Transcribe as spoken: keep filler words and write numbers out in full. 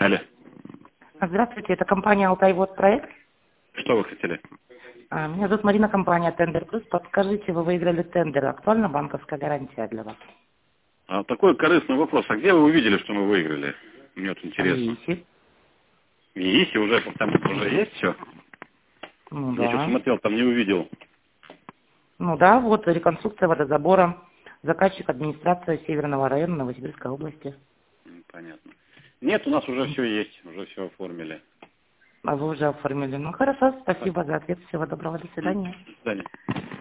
Алло. Здравствуйте, это компания «Алтайвод проект». Что вы хотели? А, Меня зовут Марина, компания «Тендер Плюс». Подскажите, вы выиграли тендер. Актуальна банковская гарантия для вас? А, такой корыстный вопрос. А где вы увидели, что мы выиграли? Мне вот интересно. Ищи. Есть, уже, там уже есть все? Ну Я что да. смотрел, там не увидел. Ну да, вот реконструкция водозабора. Заказчик администрация Северного района Новосибирской области. М, Понятно. Нет, у нас уже все есть, уже все оформили. А вы уже оформили. Ну хорошо, спасибо за ответ. Всего доброго, до М, свидания. До свидания.